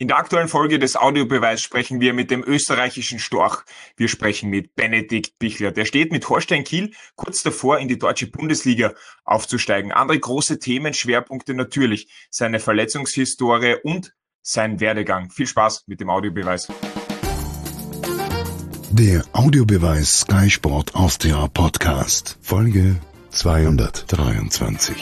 In der aktuellen Folge des Audiobeweis sprechen wir mit dem österreichischen Storch. Wir sprechen mit Benedikt Bichler. Der steht mit Holstein Kiel kurz davor, in die deutsche Bundesliga aufzusteigen. Andere große Themenschwerpunkte natürlich, seine Verletzungshistorie und sein Werdegang. Viel Spaß mit dem Audiobeweis. Der Audiobeweis Sky Sport Austria Podcast, Folge 223.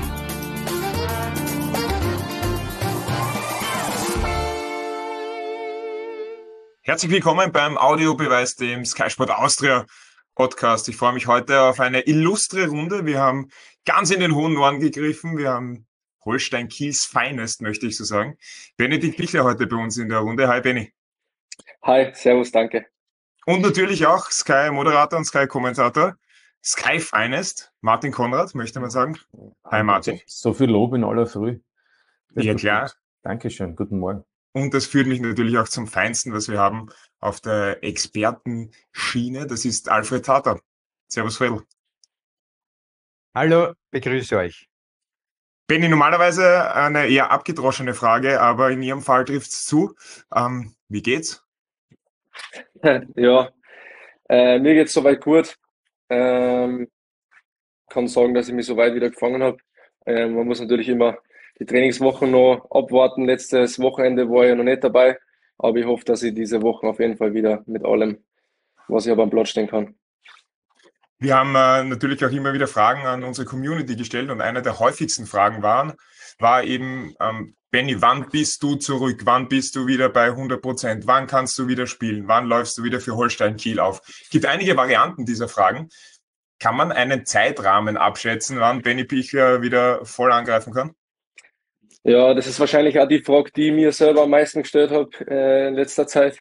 Herzlich willkommen beim Audiobeweis, dem Sky Sport Austria Podcast. Ich freue mich heute auf eine illustre Runde. Wir haben ganz in den hohen Norden gegriffen. Wir haben Holstein Kiels Finest, möchte ich so sagen. Benedikt Bichler heute bei uns in der Runde. Hi Benni. Hi, servus, danke. Und natürlich auch Sky-Moderator und Sky-Kommentator, Sky Finest, Martin Konrad, möchte man sagen. Hi Martin. So viel Lob in aller Früh. Ja klar. Gut. Dankeschön, guten Morgen. Und das führt mich natürlich auch zum Feinsten, was wir haben auf der Expertenschiene. Das ist Alfred Tater. Servus Fredl. Hallo, begrüße euch. Benni, normalerweise eine eher abgedroschene Frage, aber in Ihrem Fall trifft's zu. Wie geht's? Ja, mir geht's soweit gut. Kann sagen, dass ich mich soweit wieder gefangen habe. Man muss natürlich immer die Trainingswochen noch abwarten. Letztes Wochenende war ich ja noch nicht dabei, aber ich hoffe, dass ich diese Woche auf jeden Fall wieder mit allem, was ich aber am Platz stehen kann. Wir haben natürlich auch immer wieder Fragen an unsere Community gestellt und eine der häufigsten Fragen war eben, Benni, wann bist du zurück? Wann bist du wieder bei 100%? Wann kannst du wieder spielen? Wann läufst du wieder für Holstein Kiel auf? Es gibt einige Varianten dieser Fragen. Kann man einen Zeitrahmen abschätzen, wann Benni Bichler wieder voll angreifen kann? Ja, das ist wahrscheinlich auch die Frage, die ich mir selber am meisten gestellt habe in letzter Zeit.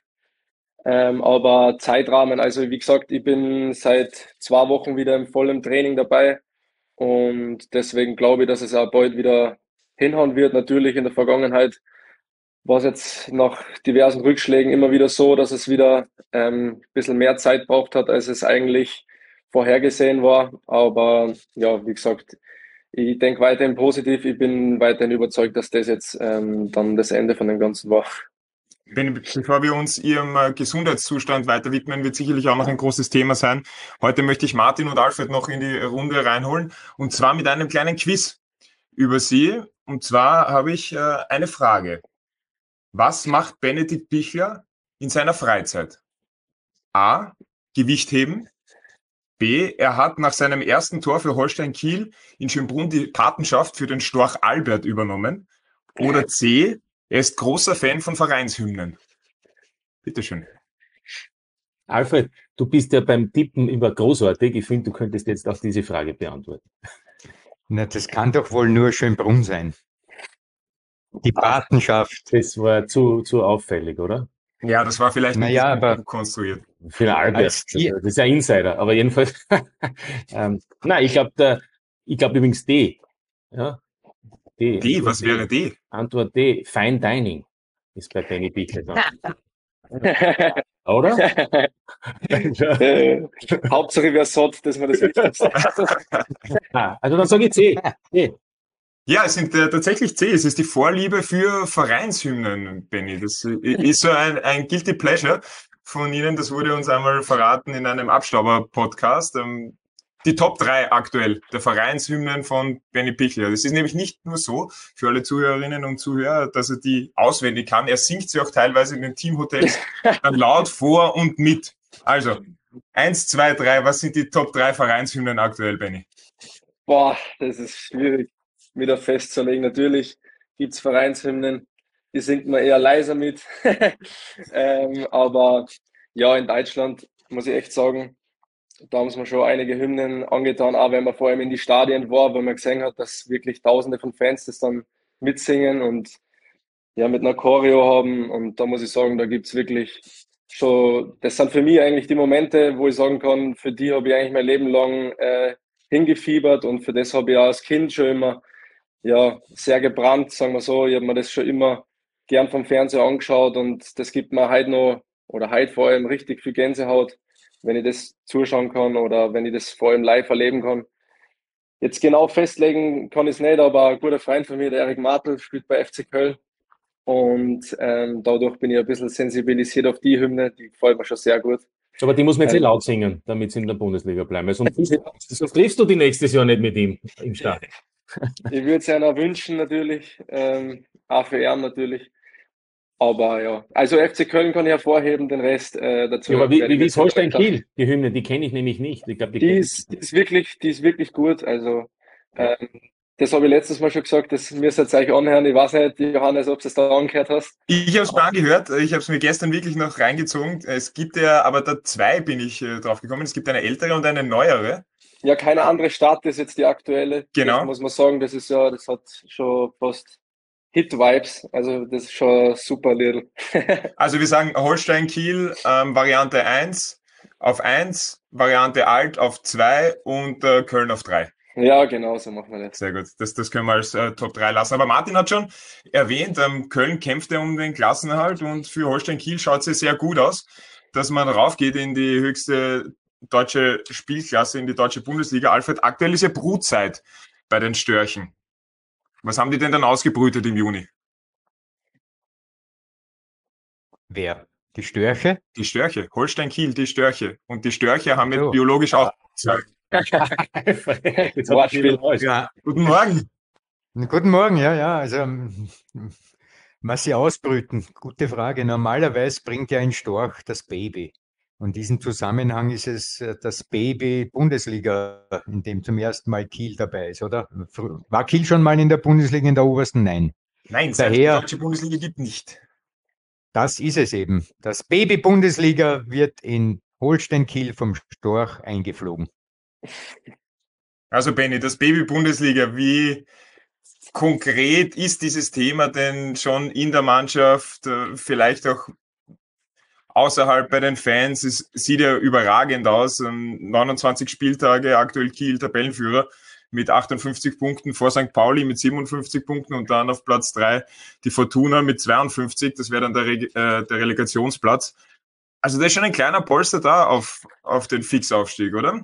Aber Zeitrahmen, also wie gesagt, ich bin seit 2 Wochen wieder im vollen Training dabei und deswegen glaube ich, dass es auch bald wieder hinhauen wird. Natürlich in der Vergangenheit war es jetzt nach diversen Rückschlägen immer wieder so, dass es wieder ein bisschen mehr Zeit braucht hat, als es eigentlich vorhergesehen war. Aber ja, wie gesagt, ich denke weiterhin positiv. Ich bin weiterhin überzeugt, dass das jetzt dann das Ende von dem Ganzen war. Bevor wir uns Ihrem Gesundheitszustand weiter widmen, wird sicherlich auch noch ein großes Thema sein. Heute möchte ich Martin und Alfred noch in die Runde reinholen und zwar mit einem kleinen Quiz über Sie. Und zwar habe ich eine Frage. Was macht Benedikt Bichler in seiner Freizeit? A. Gewichtheben. B. Er hat nach seinem ersten Tor für Holstein Kiel in Schönbrunn die Patenschaft für den Storch Albert übernommen. Oder C. Er ist großer Fan von Vereinshymnen. Bitteschön. Alfred, du bist ja beim Tippen immer großartig. Ich finde, du könntest jetzt auch diese Frage beantworten. Na, das kann doch wohl nur Schönbrunn sein. Die Patenschaft. Das war zu auffällig, oder? Ja, das war vielleicht Naja, aber konstruiert. Für den Albert. Als die- Das ist ja Insider, aber jedenfalls. Nein, ich glaube übrigens D. Ja? D, was wäre D? Antwort D. Fine Dining ist bei Benni Bichler dran. Oder? Hauptsache wer satt, dass man das Wichtigste. Also dann sage ich C. D. Ja, es sind tatsächlich C. Es ist die Vorliebe für Vereinshymnen, Benni. Das ist so ein Guilty Pleasure von Ihnen. Das wurde uns einmal verraten in einem Abstauber-Podcast. Die Top 3 aktuell der Vereinshymnen von Benni Bichler. Das ist nämlich nicht nur so für alle Zuhörerinnen und Zuhörer, dass er die auswendig kann. Er singt sie auch teilweise in den Teamhotels dann laut vor und mit. Also 1, 2, 3. Was sind die Top 3 Vereinshymnen aktuell, Benni? Boah, das ist schwierig wieder festzulegen. Natürlich gibt's Vereinshymnen, die singt man eher leiser mit. Aber ja, in Deutschland muss ich echt sagen, da haben wir schon einige Hymnen angetan, auch wenn man vor allem in die Stadien war, weil man gesehen hat, dass wirklich Tausende von Fans das dann mitsingen und ja mit einer Choreo haben. Und da muss ich sagen, da gibt's wirklich schon, das sind für mich eigentlich die Momente, wo ich sagen kann, für die habe ich eigentlich mein Leben lang hingefiebert und für das habe ich auch als Kind schon immer ja sehr gebrannt, sagen wir so. Ich habe mir das schon immer gern vom Fernseher angeschaut und das gibt mir heute noch oder heute vor allem richtig viel Gänsehaut, wenn ich das zuschauen kann oder wenn ich das vor allem live erleben kann. Jetzt genau festlegen kann ich es nicht, aber ein guter Freund von mir, der Erik Martel, spielt bei FC Köln Und dadurch bin ich ein bisschen sensibilisiert auf die Hymne, die gefällt mir schon sehr gut. Aber die muss man jetzt Ähm, laut singen, damit sie in der Bundesliga bleiben. Weil sonst triffst du die nächstes Jahr nicht mit ihm im Stadion. Ich würde es einer wünschen natürlich, auch für ihn natürlich. Aber ja, also FC Köln kann ich hervorheben, den Rest dazu Ja, aber werde ich wie nicht ist so weit kommen. Holstein-Kiel? Die Hymne, die kenne ich nämlich nicht. Ich glaube, Die ist wirklich gut. Also ähm, das habe ich letztes Mal schon gesagt, das müsst ihr euch anhören. Ich weiß nicht, Johannes, ob du es da angehört hast. Ich habe es mir angehört, ich habe es mir gestern wirklich noch reingezogen. Es gibt ja, aber da zwei bin ich drauf gekommen. Es gibt eine ältere und eine neuere. Ja, keine andere Stadt ist jetzt die aktuelle. Das Genau. muss man sagen, das ist ja, das hat schon fast Hit-Vibes. Also das ist schon super Lied. Also wir sagen Holstein-Kiel, Variante 1 auf 1, Variante Alt auf 2 und Köln auf 3. Ja, genau, so machen wir das. Sehr gut, das können wir als Top 3 lassen. Aber Martin hat schon erwähnt, Köln kämpft ja um den Klassenerhalt und für Holstein-Kiel schaut es sehr gut aus, dass man raufgeht in die höchste deutsche Spielklasse, in die deutsche Bundesliga. Alfred, aktuell ist ja Brutzeit bei den Störchen. Was haben die denn dann ausgebrütet im Juni? Wer? Die Störche? Die Störche, Holstein-Kiel, die Störche. Und die Störche haben jetzt So. biologisch auch zwei. Jetzt hat er Wortspiel. wieder raus. Ja, Guten Morgen. guten Morgen, ja, also was sie ausbrüten, gute Frage. Normalerweise bringt ja ein Storch das Baby. Und in diesem Zusammenhang ist es das Baby Bundesliga, in dem zum ersten Mal Kiel dabei ist, oder? War Kiel schon mal in der Bundesliga in der obersten? Nein. Nein, seit es die Daher, deutsche Bundesliga gibt nicht. das ist es eben. Das Baby Bundesliga wird in Holstein-Kiel vom Storch eingeflogen. Also Benny, das Baby-Bundesliga, wie konkret ist dieses Thema denn schon in der Mannschaft, vielleicht auch außerhalb bei den Fans? Es sieht ja überragend aus. 29 Spieltage, aktuell Kiel Tabellenführer mit 58 Punkten vor St. Pauli mit 57 Punkten und dann auf Platz 3 die Fortuna mit 52. Das wäre dann der Relegationsplatz. Also da ist schon ein kleiner Polster da auf den Fixaufstieg, oder?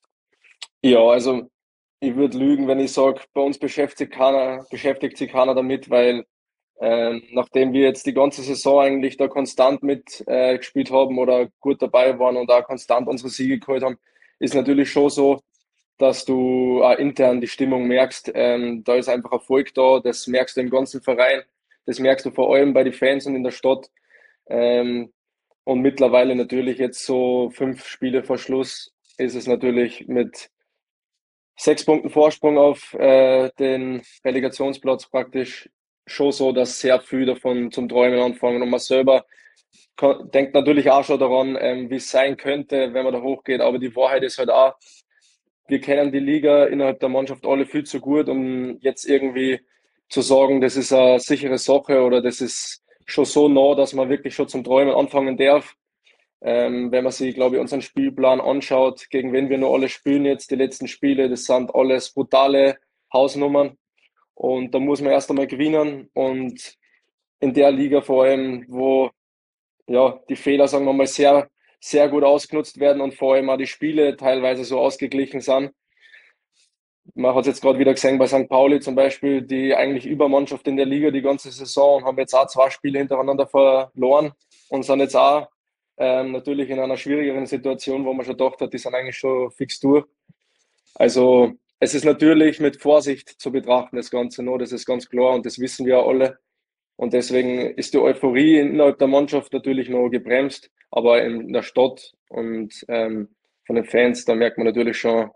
Ja, also ich würde lügen, wenn ich sage, bei uns beschäftigt sich keiner damit, weil nachdem wir jetzt die ganze Saison eigentlich da konstant mit gespielt haben oder gut dabei waren und auch konstant unsere Siege geholt haben, ist natürlich schon so, dass du auch intern die Stimmung merkst. Da ist einfach Erfolg da, das merkst du im ganzen Verein, das merkst du vor allem bei den Fans und in der Stadt. Ähm, und mittlerweile natürlich jetzt so 5 Spiele vor Schluss ist es natürlich mit 6 Punkten Vorsprung auf den Relegationsplatz praktisch schon so, dass sehr viel davon zum Träumen anfangen. Und man selber denkt natürlich auch schon daran, wie es sein könnte, wenn man da hochgeht. Aber die Wahrheit ist halt auch, wir kennen die Liga innerhalb der Mannschaft alle viel zu gut, um jetzt irgendwie zu sagen, das ist eine sichere Sache oder das ist schon so nah, dass man wirklich schon zum Träumen anfangen darf. Wenn man sich, glaube ich, unseren Spielplan anschaut, gegen wen wir nur alle spielen jetzt, die letzten Spiele, das sind alles brutale Hausnummern. Und da muss man erst einmal gewinnen. Und in der Liga vor allem, wo ja die Fehler, sagen wir mal, sehr, sehr gut ausgenutzt werden und vor allem auch die Spiele teilweise so ausgeglichen sind. Man hat es jetzt gerade wieder gesehen bei St. Pauli zum Beispiel, die eigentlich Übermannschaft in der Liga die ganze Saison und haben jetzt auch 2 Spiele hintereinander verloren und sind jetzt auch natürlich in einer schwierigeren Situation, wo man schon gedacht hat, die sind eigentlich schon fix durch. Also es ist natürlich mit Vorsicht zu betrachten, das Ganze nur, das ist ganz klar und das wissen wir alle. Und deswegen ist die Euphorie innerhalb der Mannschaft natürlich noch gebremst, aber in der Stadt und von den Fans, da merkt man natürlich schon,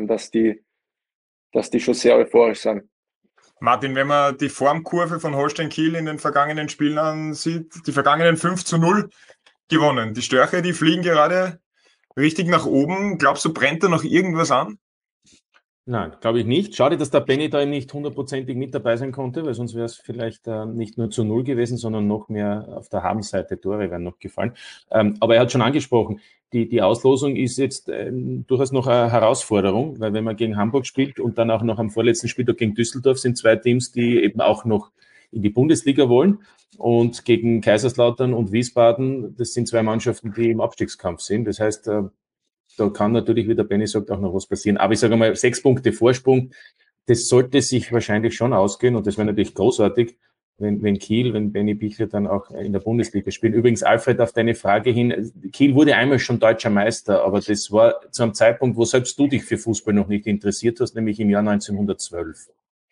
dass die schon sehr euphorisch sind. Martin, wenn man die Formkurve von Holstein Kiel in den vergangenen Spielen ansieht, die vergangenen 5-0 gewonnen. Die Störche, die fliegen gerade richtig nach oben. Glaubst du, brennt da noch irgendwas an? Nein, glaube ich nicht. Schade, dass der Benny da nicht hundertprozentig mit dabei sein konnte, weil sonst wäre es vielleicht nicht nur zu 0 gewesen, sondern noch mehr auf der Habenseite Tore wären noch gefallen. Aber er hat schon angesprochen, die Auslosung ist jetzt durchaus noch eine Herausforderung, weil wenn man gegen Hamburg spielt und dann auch noch am vorletzten Spieltag gegen Düsseldorf sind 2 Teams, die eben auch noch in die Bundesliga wollen. Und gegen Kaiserslautern und Wiesbaden, das sind 2 Mannschaften, die im Abstiegskampf sind. Das heißt, da kann natürlich, wie der Benny sagt, auch noch was passieren. Aber ich sage mal, 6 Punkte Vorsprung, das sollte sich wahrscheinlich schon ausgehen und das wäre natürlich großartig. wenn Benny Bichler dann auch in der Bundesliga spielt. Übrigens, Alfred, auf deine Frage hin, Kiel wurde einmal schon deutscher Meister, aber das war zu einem Zeitpunkt, wo selbst du dich für Fußball noch nicht interessiert hast, nämlich im Jahr 1912.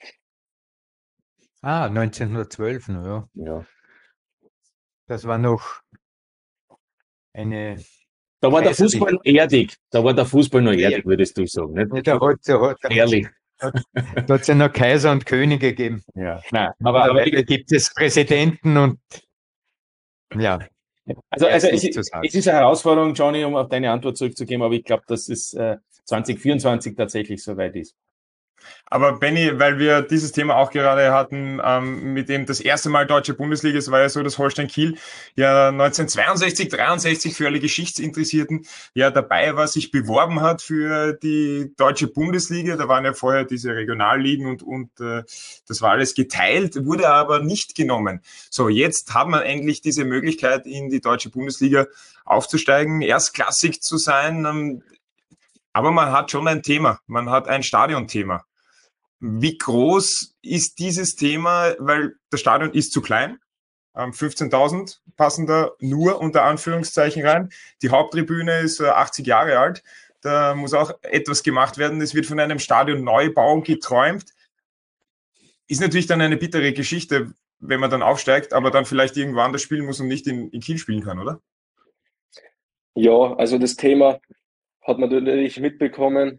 1912, ja. Ja. Das war noch eine. Da war der Fußball noch erdig. Würdest du sagen. Nicht? Da Ehrlich. Da hat es ja noch Kaiser und Könige gegeben. Ja. Nein, aber gibt es Präsidenten und ja. Also es ist eine Herausforderung, Johnny, um auf deine Antwort zurückzugeben, aber ich glaube, dass es 2024 tatsächlich soweit ist. Aber Benny, weil wir dieses Thema auch gerade hatten, mit dem das erste Mal deutsche Bundesliga, es war ja so, dass Holstein Kiel ja 1962, 63 für alle Geschichtsinteressierten ja dabei war, sich beworben hat für die deutsche Bundesliga. Da waren ja vorher diese Regionalligen und das war alles geteilt, wurde aber nicht genommen. So, jetzt haben wir endlich diese Möglichkeit, in die deutsche Bundesliga aufzusteigen, erstklassig zu sein. Aber man hat schon ein Thema, man hat ein Stadionthema. Wie groß ist dieses Thema, weil das Stadion ist zu klein, 15.000 passen da nur unter Anführungszeichen rein. Die Haupttribüne ist 80 Jahre alt, da muss auch etwas gemacht werden. Es wird von einem Stadionneubau geträumt. Ist natürlich dann eine bittere Geschichte, wenn man dann aufsteigt, aber dann vielleicht irgendwo anders spielen muss und nicht in Kiel spielen kann, oder? Ja, also das Thema hat man natürlich mitbekommen.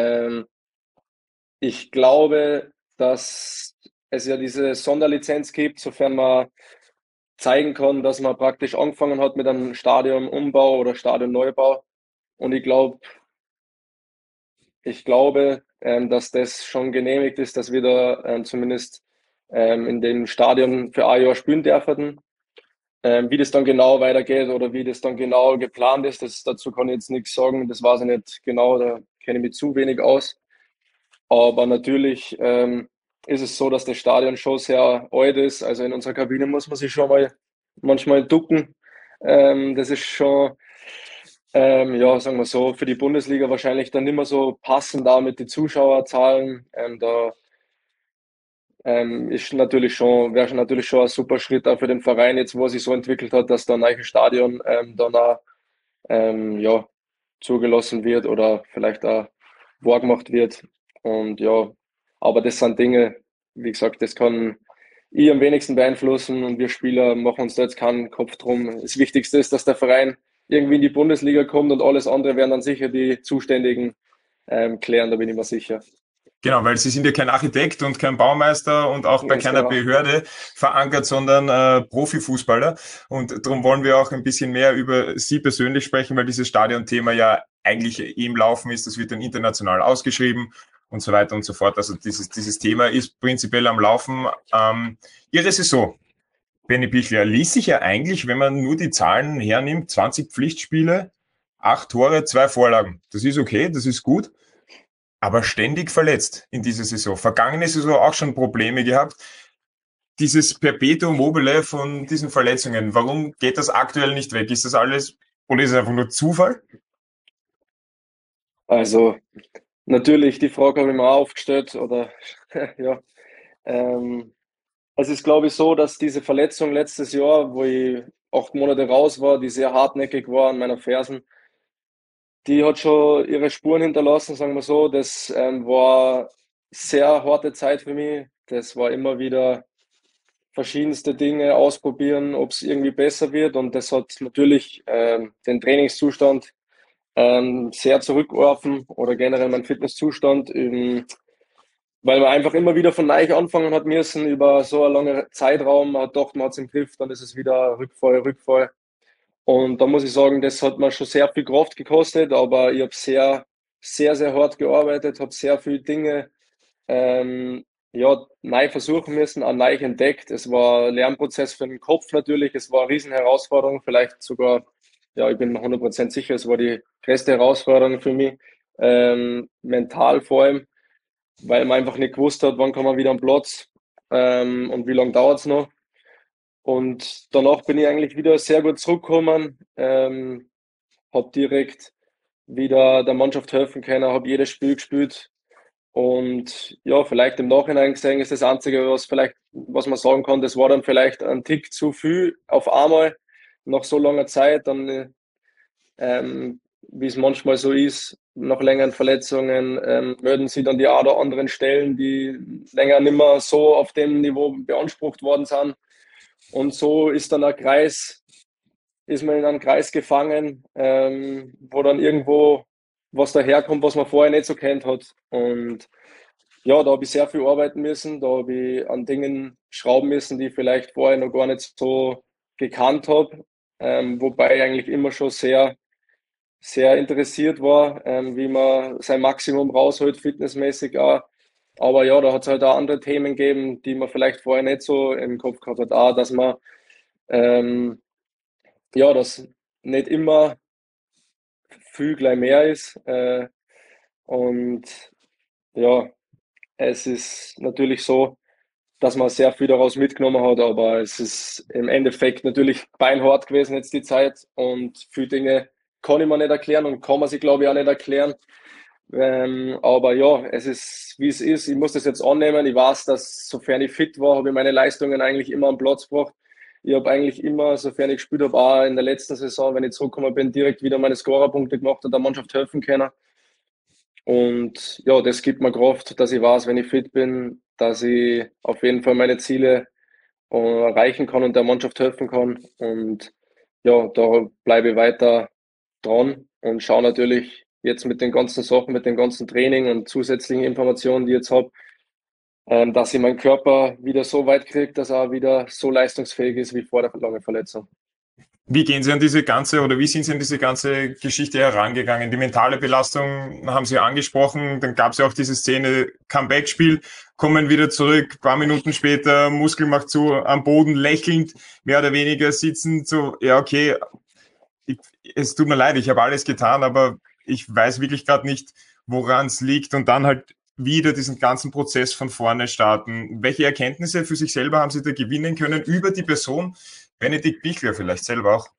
Ich glaube, dass es ja diese Sonderlizenz gibt, sofern man zeigen kann, dass man praktisch angefangen hat mit einem Stadionumbau oder Stadionneubau. Und ich glaube, dass das schon genehmigt ist, dass wir da zumindest in dem Stadion für ein Jahr spielen dürfen. Wie das dann genau weitergeht oder wie das dann genau geplant ist, dazu kann ich jetzt nichts sagen. Das weiß ich nicht genau, da kenne ich mich zu wenig aus. Aber natürlich ist es so, dass das Stadion schon sehr alt ist. Also in unserer Kabine muss man sich schon mal manchmal ducken. Das ist schon, ja, sagen wir so, für die Bundesliga wahrscheinlich dann nicht mehr so passend da mit den Zuschauerzahlen. Da wäre natürlich schon ein super Schritt auch für den Verein jetzt, wo er sich so entwickelt hat, dass da ein neues Stadion dann auch ja, zugelassen wird oder vielleicht auch wahrgemacht wird. Und ja, aber das sind Dinge, wie gesagt, das kann ich am wenigsten beeinflussen und wir Spieler machen uns da jetzt keinen Kopf drum. Das Wichtigste ist, dass der Verein irgendwie in die Bundesliga kommt und alles andere werden dann sicher die Zuständigen klären, da bin ich mir sicher. Genau, weil Sie sind ja kein Architekt und kein Baumeister und auch bei keiner Behörde verankert, sondern Profifußballer. Und darum wollen wir auch ein bisschen mehr über Sie persönlich sprechen, weil dieses Stadionthema ja eigentlich im Laufen ist. Das wird dann international ausgeschrieben und so weiter und so fort. Also dieses Thema ist prinzipiell am Laufen. Ihre Saison, Benny Bichler, ließ sich ja eigentlich, wenn man nur die Zahlen hernimmt, 20 Pflichtspiele, 8 Tore, 2 Vorlagen. Das ist okay, das ist gut. Aber ständig verletzt in dieser Saison. Vergangene Saison auch schon Probleme gehabt. Dieses Perpetuum mobile von diesen Verletzungen, warum geht das aktuell nicht weg? Ist das alles, oder ist es einfach nur Zufall? Also, natürlich, die Frage habe ich mir auch aufgestellt, oder, ja. Es ist, glaube ich, so, dass diese Verletzung letztes Jahr, wo ich 8 Monate raus war, die sehr hartnäckig war an meiner Fersen, die hat schon ihre Spuren hinterlassen, sagen wir so. Das war sehr harte Zeit für mich. Das war immer wieder verschiedenste Dinge ausprobieren, ob es irgendwie besser wird. Und das hat natürlich den Trainingszustand sehr zurückgeworfen oder generell meinen Fitnesszustand, weil man einfach immer wieder von neu anfangen hat müssen über so einen langen Zeitraum. Man hat gedacht, man hat es im Griff, dann ist es wieder Rückfall. Und da muss ich sagen, das hat mir schon sehr viel Kraft gekostet, aber ich habe sehr hart gearbeitet, habe sehr viele Dinge ja, neu versuchen müssen, auch neu entdeckt. Es war ein Lernprozess für den Kopf natürlich, es war eine riesen Herausforderung, vielleicht sogar, ja, ich bin mir 100% sicher, es war die größte Herausforderung für mich, mental vor allem, weil man einfach nicht gewusst hat, wann kann man wieder am Platz und wie lange dauert es noch. Und danach bin ich eigentlich wieder sehr gut zurückgekommen, habe direkt wieder der Mannschaft helfen können, habe jedes Spiel gespielt Und ja, vielleicht im Nachhinein gesehen ist das Einzige, was man sagen kann, das war dann vielleicht ein Tick zu viel auf einmal nach so langer Zeit. Dann, wie es manchmal so ist, nach längeren Verletzungen, melden sie dann die ein oder anderen Stellen, die länger nicht mehr so auf dem Niveau beansprucht worden sind. Und so ist man in einem Kreis gefangen, wo dann irgendwo was daherkommt, was man vorher nicht so kennt hat. Und ja, da habe ich sehr viel arbeiten müssen, da habe ich an Dingen schrauben müssen, die ich vielleicht vorher noch gar nicht so gekannt habe, wobei ich eigentlich immer schon sehr interessiert war, wie man sein Maximum rausholt, fitnessmäßig auch. Aber ja, da hat es halt auch andere Themen gegeben, die man vielleicht vorher nicht so im Kopf gehabt hat. Auch, dass man ähm, ja, dass nicht immer viel gleich mehr ist. Und ja, es ist natürlich so, dass man sehr viel daraus mitgenommen hat, aber es ist im Endeffekt natürlich beinhart gewesen jetzt die Zeit und viele Dinge kann ich mir nicht erklären und kann man sich, glaube ich, auch nicht erklären. Aber ja, es ist, wie es ist. Ich muss das jetzt annehmen. Ich weiß, dass sofern ich fit war, habe ich meine Leistungen eigentlich immer am Platz gebracht. Ich habe eigentlich immer, sofern ich gespielt habe, auch in der letzten Saison, wenn ich zurückgekommen bin, direkt wieder meine Scorerpunkte gemacht und der Mannschaft helfen können. Und ja, das gibt mir Kraft, dass ich weiß, wenn ich fit bin, dass ich auf jeden Fall meine Ziele erreichen kann und der Mannschaft helfen kann. Und ja, da bleibe ich weiter dran und schaue natürlich jetzt mit den ganzen Sachen, mit dem ganzen Training und zusätzlichen Informationen, die ich jetzt habe, dass ich meinen Körper wieder so weit kriege, dass er wieder so leistungsfähig ist wie vor der langen Verletzung. Wie gehen Sie an diese ganze oder wie sind Sie an diese ganze Geschichte herangegangen? Die mentale Belastung haben Sie angesprochen, dann gab es ja auch diese Szene Comeback-Spiel, kommen wieder zurück, paar Minuten später, Muskel macht zu, am Boden lächelnd, mehr oder weniger sitzend, so, ja okay, es tut mir leid, ich habe alles getan, aber ich weiß wirklich gerade nicht, woran es liegt und dann halt wieder diesen ganzen Prozess von vorne starten. Welche Erkenntnisse für sich selber haben Sie da gewinnen können über die Person Benedikt Bichler vielleicht selber auch?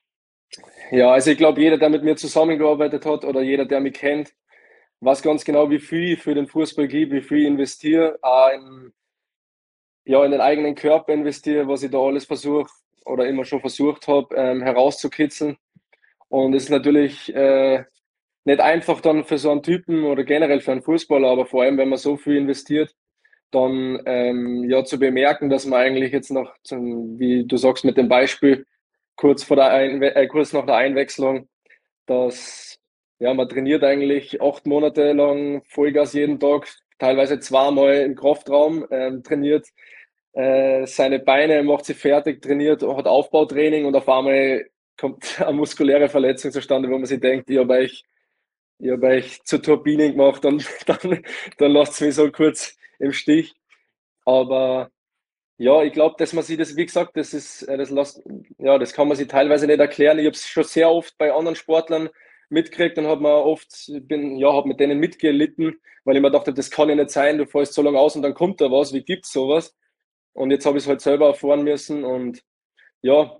Ja, also ich glaube, jeder, der mit mir zusammengearbeitet hat oder jeder, der mich kennt, weiß ganz genau, wie viel ich für den Fußball gebe, wie viel ich investiere, auch in den eigenen Körper investiere, was ich da alles versuche oder immer schon versucht habe, herauszukitzeln. Und es ist natürlich nicht einfach dann für so einen Typen oder generell für einen Fußballer, aber vor allem, wenn man so viel investiert, dann ja zu bemerken, dass man eigentlich jetzt noch, wie du sagst mit dem Beispiel, kurz nach der Einwechslung, dass ja, man trainiert eigentlich 8 Monate lang Vollgas jeden Tag, teilweise zweimal im Kraftraum, trainiert seine Beine, macht sie fertig, trainiert, hat Aufbautraining und auf einmal kommt eine muskuläre Verletzung zustande, wo man sich denkt, ich hab euch zur Turbine gemacht und dann lasst es mich so kurz im Stich. Aber ja, ich glaube, dass man sich das, wie gesagt, das kann man sich teilweise nicht erklären. Ich habe es schon sehr oft bei anderen Sportlern mitgekriegt und habe mit denen mitgelitten, weil ich mir dachte, das kann ja nicht sein, du fällst so lange aus und dann kommt da was, wie gibt's sowas? Und jetzt habe ich es halt selber erfahren müssen und ja,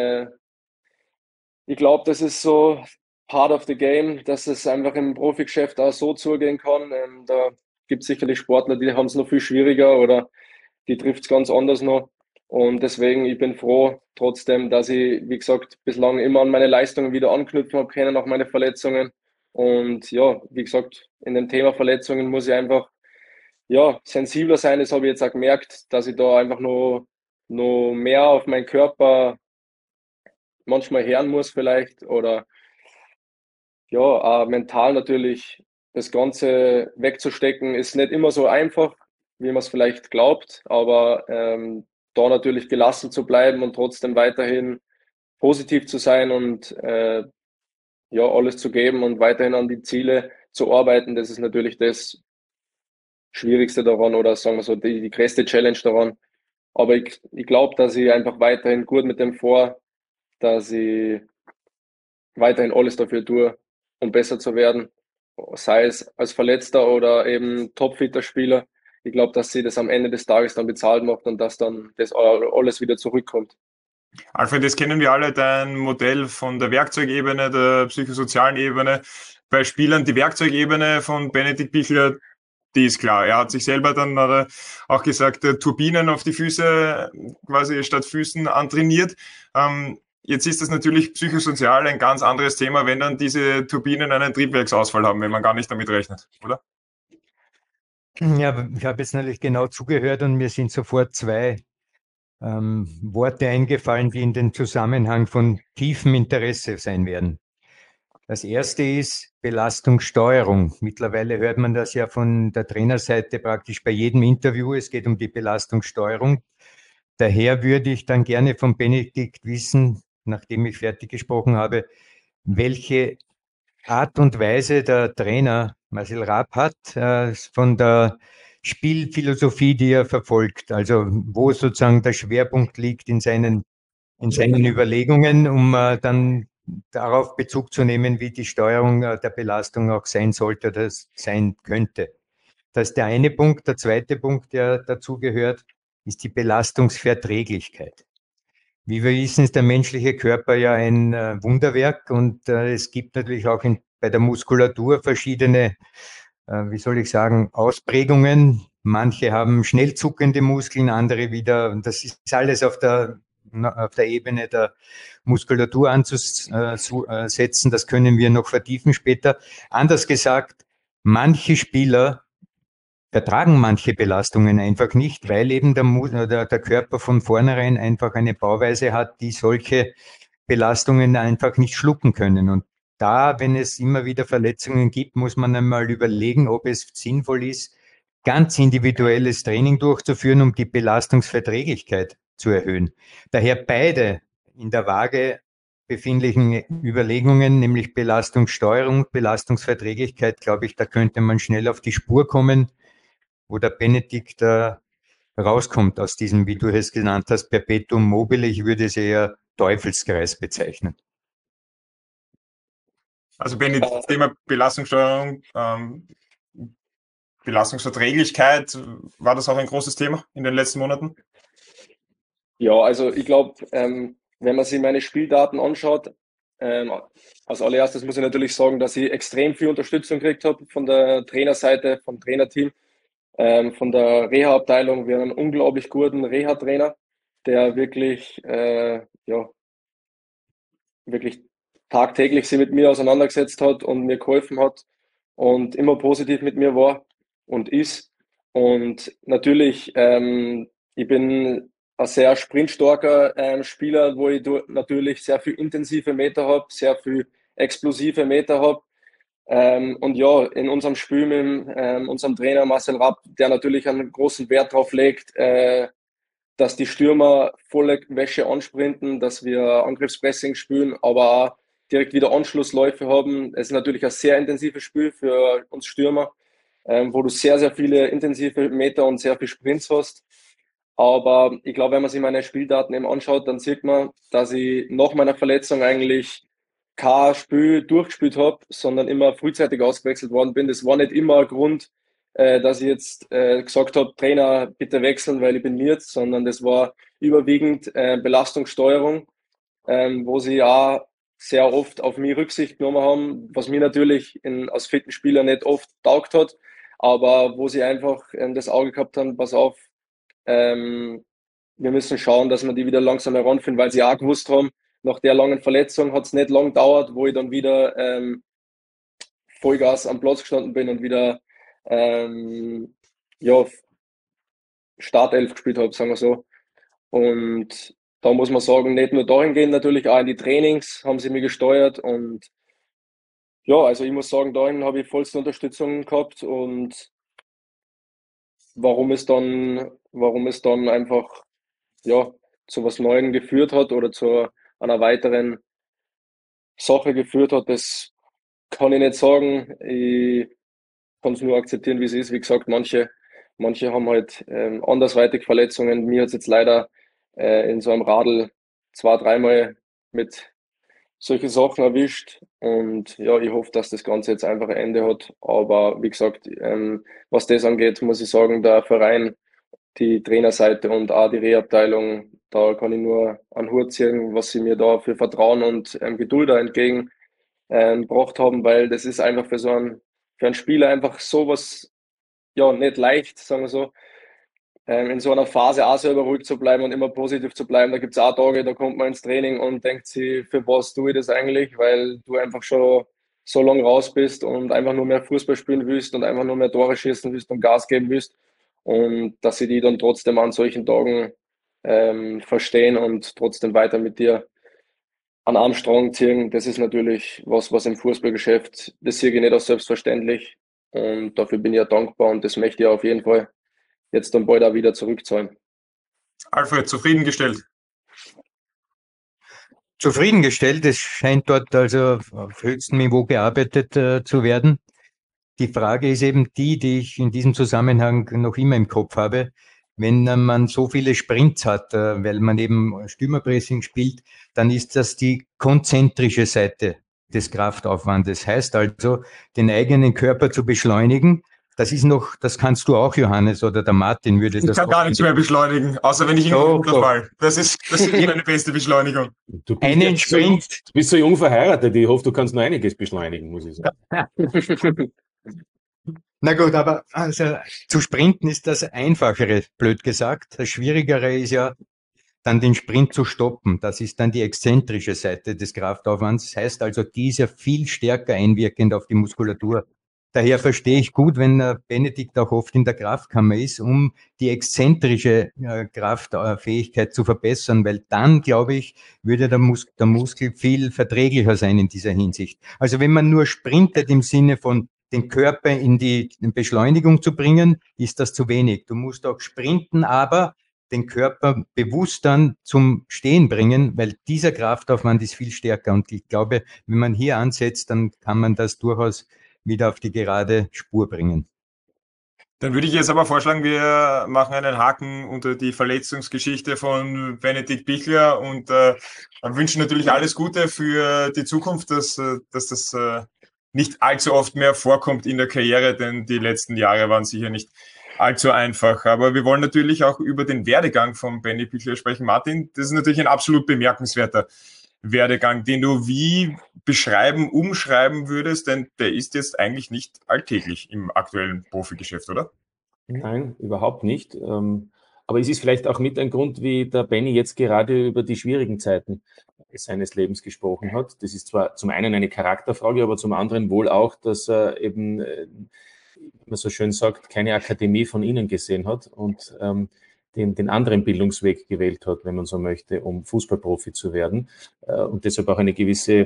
ich glaube, das ist so part of the game, dass es einfach im Profigeschäft auch so zugehen kann. Da gibt es sicherlich Sportler, die haben es noch viel schwieriger oder die trifft es ganz anders noch. Und deswegen, ich bin froh trotzdem, dass ich, wie gesagt, bislang immer an meine Leistungen wieder anknüpfen habe können, nach meinen Verletzungen. Und ja, wie gesagt, in dem Thema Verletzungen muss ich einfach ja, sensibler sein. Das habe ich jetzt auch gemerkt, dass ich da einfach noch mehr auf meinen Körper manchmal hören muss vielleicht oder ja, auch mental natürlich das Ganze wegzustecken, ist nicht immer so einfach, wie man es vielleicht glaubt, aber da natürlich gelassen zu bleiben und trotzdem weiterhin positiv zu sein und ja, alles zu geben und weiterhin an die Ziele zu arbeiten, das ist natürlich das Schwierigste daran oder sagen wir so, die größte Challenge daran. Aber ich glaube, dass ich einfach weiterhin gut mit dem vor, dass ich weiterhin alles dafür tue, um besser zu werden, sei es als Verletzter oder eben topfitter Spieler. Ich glaube, dass sie das am Ende des Tages dann bezahlt macht und dass dann das alles wieder zurückkommt. Alfred, das kennen wir alle, dein Modell von der Werkzeugebene, der psychosozialen Ebene. Bei Spielern die Werkzeugebene von Benedikt Bichler Die ist klar. Er hat sich selber dann auch gesagt, Turbinen auf die Füße quasi statt Füßen antrainiert. Jetzt ist das natürlich psychosozial ein ganz anderes Thema, wenn dann diese Turbinen einen Triebwerksausfall haben, wenn man gar nicht damit rechnet, oder? Ja, ich habe jetzt natürlich genau zugehört und mir sind sofort zwei Worte eingefallen, die in den Zusammenhang von tiefem Interesse sein werden. Das erste ist Belastungssteuerung. Mittlerweile hört man das ja von der Trainerseite praktisch bei jedem Interview. Es geht um die Belastungssteuerung. Daher würde ich dann gerne von Benedikt wissen, nachdem ich fertig gesprochen habe, welche Art und Weise der Trainer Marcel Rapp hat, von der Spielphilosophie, die er verfolgt. Also wo sozusagen der Schwerpunkt liegt in seinen Überlegungen, um dann darauf Bezug zu nehmen, wie die Steuerung der Belastung auch sein sollte oder sein könnte. Das ist der eine Punkt. Der zweite Punkt, der dazu gehört, ist die Belastungsverträglichkeit. Wie wir wissen, ist der menschliche Körper ja ein Wunderwerk und es gibt natürlich auch bei der Muskulatur verschiedene, wie soll ich sagen, Ausprägungen. Manche haben schnell zuckende Muskeln, andere wieder, und das ist alles auf der Ebene der Muskulatur anzusetzen. Das können wir noch vertiefen später. Anders gesagt, manche Spieler vertragen manche Belastungen einfach nicht, weil eben der Körper von vornherein einfach eine Bauweise hat, die solche Belastungen einfach nicht schlucken können. Und da, wenn es immer wieder Verletzungen gibt, muss man einmal überlegen, ob es sinnvoll ist, ganz individuelles Training durchzuführen, um die Belastungsverträglichkeit zu erhöhen. Daher beide in der Waage befindlichen Überlegungen, nämlich Belastungssteuerung, Belastungsverträglichkeit, glaube ich, da könnte man schnell auf die Spur kommen, wo der Benedikt rauskommt aus diesem, wie du es genannt hast, Perpetuum mobile. Ich würde es eher Teufelskreis bezeichnen. Also Benedikt, das Thema Belastungssteuerung, Belastungsverträglichkeit, war das auch ein großes Thema in den letzten Monaten? Ja, also ich glaube, wenn man sich meine Spieldaten anschaut, als allererstes muss ich natürlich sagen, dass ich extrem viel Unterstützung gekriegt habe von der Trainerseite, vom Trainerteam, von der Reha-Abteilung. Wir haben einen unglaublich guten Reha-Trainer, der wirklich, ja, wirklich tagtäglich sich mit mir auseinandergesetzt hat und mir geholfen hat und immer positiv mit mir war und ist. Und natürlich, ich bin ein sehr sprintstarker Spieler, wo ich natürlich sehr viel intensive Meter habe, sehr viel explosive Meter habe. Und ja, in unserem Spiel mit unserem Trainer Marcel Rapp, der natürlich einen großen Wert darauf legt, dass die Stürmer volle Wäsche ansprinten, dass wir Angriffspressing spielen, aber auch direkt wieder Anschlussläufe haben. Es ist natürlich ein sehr intensives Spiel für uns Stürmer, wo du sehr, sehr viele intensive Meter und sehr viel Sprints hast. Aber ich glaube, wenn man sich meine Spieldaten eben anschaut, dann sieht man, dass ich nach meiner Verletzung eigentlich kein Spiel durchgespielt habe, sondern immer frühzeitig ausgewechselt worden bin. Das war nicht immer ein Grund, dass ich jetzt gesagt habe, Trainer, bitte wechseln, weil ich bin miert, sondern das war überwiegend Belastungssteuerung, wo sie auch sehr oft auf mich Rücksicht genommen haben, was mir natürlich als fitten Spieler nicht oft taugt hat, aber wo sie einfach das Auge gehabt haben, pass auf, wir müssen schauen, dass wir die wieder langsam heranfinden, weil sie auch gewusst haben, nach der langen Verletzung hat es nicht lang gedauert, wo ich dann wieder Vollgas am Platz gestanden bin und wieder ja, Startelf gespielt habe, sagen wir so. Und da muss man sagen, nicht nur dahingehend, natürlich auch in die Trainings haben sie mich gesteuert. Und ja, also ich muss sagen, dahin habe ich vollste Unterstützung gehabt. Und warum es dann einfach ja, zu was Neuem geführt hat oder zu einer weiteren Sache geführt hat, das kann ich nicht sagen. Ich kann es nur akzeptieren, wie es ist. Wie gesagt, manche haben halt andersweitig Verletzungen. Mir hat es jetzt leider in so einem Radl zwei, dreimal mit solchen Sachen erwischt. Und ja, ich hoffe, dass das Ganze jetzt einfach ein Ende hat. Aber wie gesagt, was das angeht, muss ich sagen, der Verein, die Trainerseite und auch die Rehabteilung, da kann ich nur einen Hut ziehen, was sie mir da für Vertrauen und Geduld da entgegen gebracht haben, weil das ist einfach für einen Spieler einfach sowas ja, nicht leicht, sagen wir so, in so einer Phase auch selber ruhig zu bleiben und immer positiv zu bleiben. Da gibt es auch Tage, da kommt man ins Training und denkt sich, für was tue ich das eigentlich? Weil du einfach schon so lange raus bist und einfach nur mehr Fußball spielen willst und einfach nur mehr Tore schießen willst und Gas geben willst. Und dass sie die dann trotzdem an solchen Tagen verstehen und trotzdem weiter mit dir an einem Strang ziehen, das ist natürlich was im Fußballgeschäft, das sehe ich nicht als selbstverständlich. Und dafür bin ich ja dankbar und das möchte ich auf jeden Fall jetzt dann bald auch wieder zurückzahlen. Alfred, zufriedengestellt? Zufriedengestellt, es scheint dort also auf höchstem Niveau gearbeitet zu werden. Die Frage ist eben die ich in diesem Zusammenhang noch immer im Kopf habe. Wenn man so viele Sprints hat, weil man eben Stürmerpressing spielt, dann ist das die konzentrische Seite des Kraftaufwandes. Heißt also, den eigenen Körper zu beschleunigen. Das kannst du auch, Johannes, oder der Martin würde das. Ich kann gar nichts mehr beschleunigen, außer wenn ich in den runterfall. Das ist meine beste Beschleunigung. Du bist so jung verheiratet. Ich hoffe, du kannst noch einiges beschleunigen, muss ich sagen. Na gut, aber also zu sprinten ist das Einfachere, blöd gesagt. Das Schwierigere ist ja dann den Sprint zu stoppen. Das ist dann die exzentrische Seite des Kraftaufwands. Das heißt also, die ist ja viel stärker einwirkend auf die Muskulatur. Daher verstehe ich gut, wenn Benedikt auch oft in der Kraftkammer ist, um die exzentrische Kraftfähigkeit zu verbessern, weil dann, glaube ich, würde der Muskel viel verträglicher sein in dieser Hinsicht. Also wenn man nur sprintet im Sinne von den Körper in die Beschleunigung zu bringen, ist das zu wenig. Du musst auch sprinten, aber den Körper bewusst dann zum Stehen bringen, weil dieser Kraftaufwand ist viel stärker. Und ich glaube, wenn man hier ansetzt, dann kann man das durchaus wieder auf die gerade Spur bringen. Dann würde ich jetzt aber vorschlagen, wir machen einen Haken unter die Verletzungsgeschichte von Benedikt Bichler und wünschen natürlich alles Gute für die Zukunft, dass das nicht allzu oft mehr vorkommt in der Karriere, denn die letzten Jahre waren sicher nicht allzu einfach. Aber wir wollen natürlich auch über den Werdegang von Benny Bichler sprechen. Martin, das ist natürlich ein absolut bemerkenswerter Werdegang, den du wie beschreiben, umschreiben würdest, denn der ist jetzt eigentlich nicht alltäglich im aktuellen Profigeschäft, oder? Nein, überhaupt nicht. Aber es ist vielleicht auch mit ein Grund, wie der Benny jetzt gerade über die schwierigen Zeiten seines Lebens gesprochen hat. Das ist zwar zum einen eine Charakterfrage, aber zum anderen wohl auch, dass er eben, wie man so schön sagt, keine Akademie von innen gesehen hat und den anderen Bildungsweg gewählt hat, wenn man so möchte, um Fußballprofi zu werden und deshalb auch eine gewisse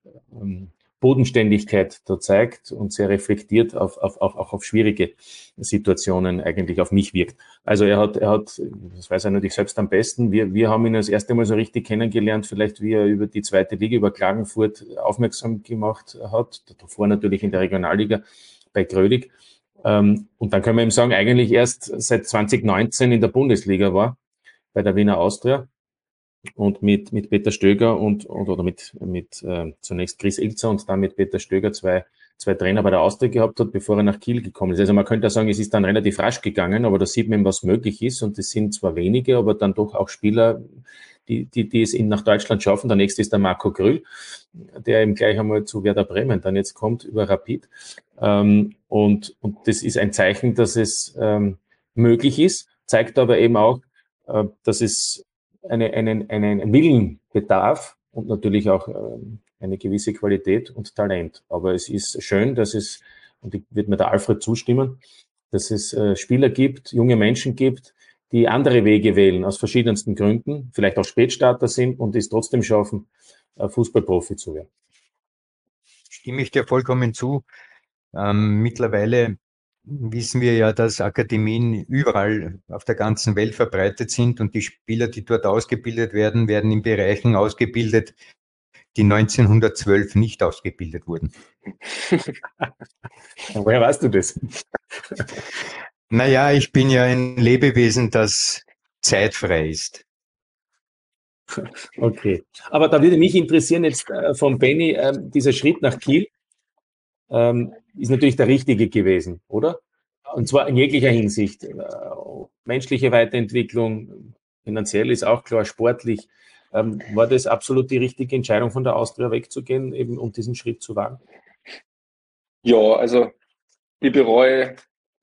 Bodenständigkeit da zeigt und sehr reflektiert auch auf schwierige Situationen eigentlich auf mich wirkt. Also er hat, das weiß er natürlich selbst am besten, wir haben ihn das erste Mal so richtig kennengelernt, vielleicht wie er über die zweite Liga, über Klagenfurt aufmerksam gemacht hat, davor natürlich in der Regionalliga bei Grödig. Und dann können wir ihm sagen, eigentlich erst seit 2019 in der Bundesliga war, bei der Wiener Austria und mit Peter Stöger oder mit zunächst Chris Ilzer und dann mit Peter Stöger zwei Trainer bei der Austria gehabt hat, bevor er nach Kiel gekommen ist. Also man könnte sagen, es ist dann relativ rasch gegangen, aber da sieht man, was möglich ist und es sind zwar wenige, aber dann doch auch Spieler, die es nach Deutschland schaffen. Der nächste ist der Marco Grüll, der eben gleich einmal zu Werder Bremen dann jetzt kommt über Rapid. Und das ist ein Zeichen, dass es möglich ist, zeigt aber eben auch, dass es einen Willen bedarf und natürlich auch eine gewisse Qualität und Talent. Aber es ist schön, dass es, und ich würde mir der Alfred zustimmen, dass es Spieler gibt, junge Menschen gibt, die andere Wege wählen, aus verschiedensten Gründen, vielleicht auch Spätstarter sind und es trotzdem schaffen, Fußballprofi zu werden. Stimme ich dir vollkommen zu. Mittlerweile wissen wir ja, dass Akademien überall auf der ganzen Welt verbreitet sind und die Spieler, die dort ausgebildet werden, werden in Bereichen ausgebildet, die 1912 nicht ausgebildet wurden. Woher weißt du das? Naja, ich bin ja ein Lebewesen, das zeitfrei ist. Okay. Aber da würde mich interessieren jetzt von Benny, dieser Schritt nach Kiel ist natürlich der richtige gewesen, oder? Und zwar in jeglicher Hinsicht. Menschliche Weiterentwicklung, finanziell ist auch klar, sportlich. War das absolut die richtige Entscheidung, von der Austria wegzugehen, eben um diesen Schritt zu wagen? Ja, also ich bereue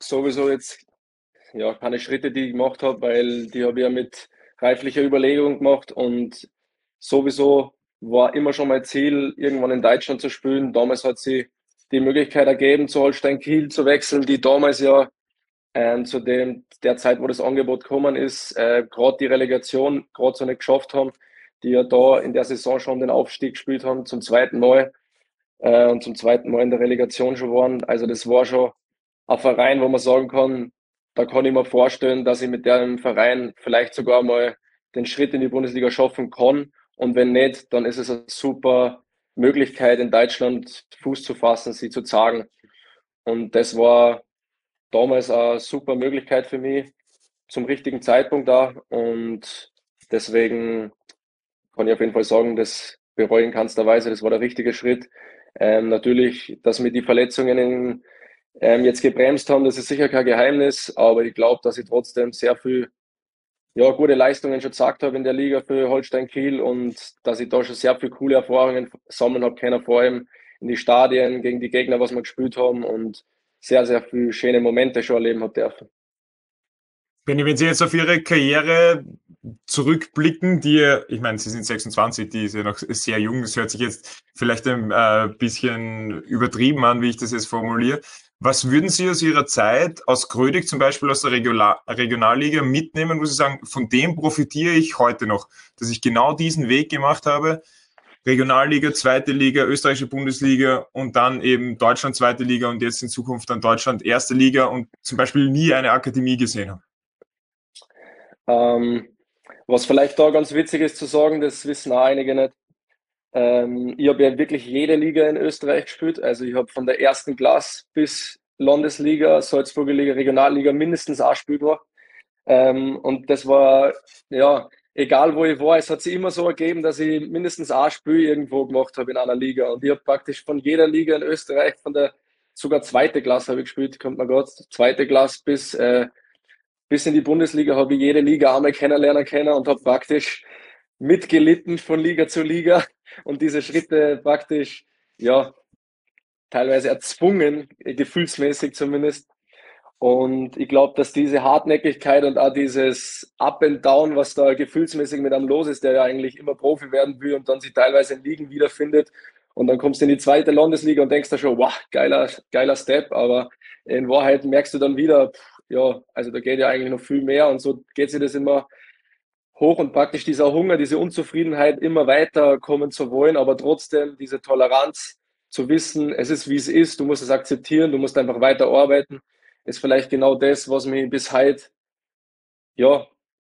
sowieso jetzt ja keine Schritte, die ich gemacht habe, weil die habe ich ja mit reiflicher Überlegung gemacht und sowieso war immer schon mein Ziel, irgendwann in Deutschland zu spielen. Damals hat sie die Möglichkeit ergeben, zu Holstein Kiel zu wechseln, die damals ja zu der Zeit, wo das Angebot gekommen ist, gerade die Relegation gerade so nicht geschafft haben, die ja da in der Saison schon den Aufstieg gespielt haben, zum zweiten Mal und zum zweiten Mal in der Relegation schon waren. Also das war schon ein Verein, wo man sagen kann, da kann ich mir vorstellen, dass ich mit dem Verein vielleicht sogar mal den Schritt in die Bundesliga schaffen kann. Und wenn nicht, dann ist es eine super Möglichkeit, in Deutschland Fuß zu fassen, sie zu zeigen. Und das war damals eine super Möglichkeit für mich zum richtigen Zeitpunkt da. Und deswegen kann ich auf jeden Fall sagen, das bereue ich in keinster Weise. Das war der richtige Schritt. Natürlich, dass mir die Verletzungen jetzt gebremst haben, das ist sicher kein Geheimnis, aber ich glaube, dass ich trotzdem sehr viel ja, gute Leistungen schon gezeigt habe in der Liga für Holstein Kiel und dass ich da schon sehr viele coole Erfahrungen sammeln habe können, vor allem in die Stadien gegen die Gegner, was wir gespielt haben und sehr, sehr viele schöne Momente schon erleben habe dürfen. Benni, wenn Sie jetzt auf Ihre Karriere zurückblicken, ich meine, Sie sind 26, die ist ja noch sehr jung, das hört sich jetzt vielleicht ein bisschen übertrieben an, wie ich das jetzt formuliere. Was würden Sie aus Ihrer Zeit, aus Grödig zum Beispiel, aus der Regionalliga mitnehmen, wo Sie sagen, von dem profitiere ich heute noch, dass ich genau diesen Weg gemacht habe, Regionalliga, zweite Liga, österreichische Bundesliga und dann eben Deutschland, zweite Liga und jetzt in Zukunft dann Deutschland, erste Liga und zum Beispiel nie eine Akademie gesehen habe? Was vielleicht da ganz witzig ist zu sagen, das wissen auch einige nicht. Ich habe ja wirklich jede Liga in Österreich gespielt. Also ich habe von der ersten Klasse bis Landesliga, Salzburger Liga, Regionalliga mindestens ein Spiel gemacht. Und das war, ja, egal wo ich war, es hat sich immer so ergeben, dass ich mindestens ein Spiel irgendwo gemacht habe in einer Liga. Und ich habe praktisch von jeder Liga in Österreich, sogar zweite Klasse habe ich gespielt, kommt man gerade, zweite Klasse bis in die Bundesliga habe ich jede Liga einmal kennenlernen können und habe praktisch mitgelitten von Liga zu Liga und diese Schritte praktisch, ja, teilweise erzwungen, gefühlsmäßig zumindest. Und ich glaube, dass diese Hartnäckigkeit und auch dieses Up and Down, was da gefühlsmäßig mit einem los ist, der ja eigentlich immer Profi werden will und dann sich teilweise in Ligen wiederfindet. Und dann kommst du in die zweite Landesliga und denkst da schon, wow, geiler Step. Aber in Wahrheit merkst du dann wieder, ja, also da geht ja eigentlich noch viel mehr. Und so geht sich das immer hoch und praktisch dieser Hunger, diese Unzufriedenheit, immer weiter kommen zu wollen, aber trotzdem diese Toleranz zu wissen, es ist wie es ist, du musst es akzeptieren, du musst einfach weiter arbeiten, ist vielleicht genau das, was mich bis heute ja,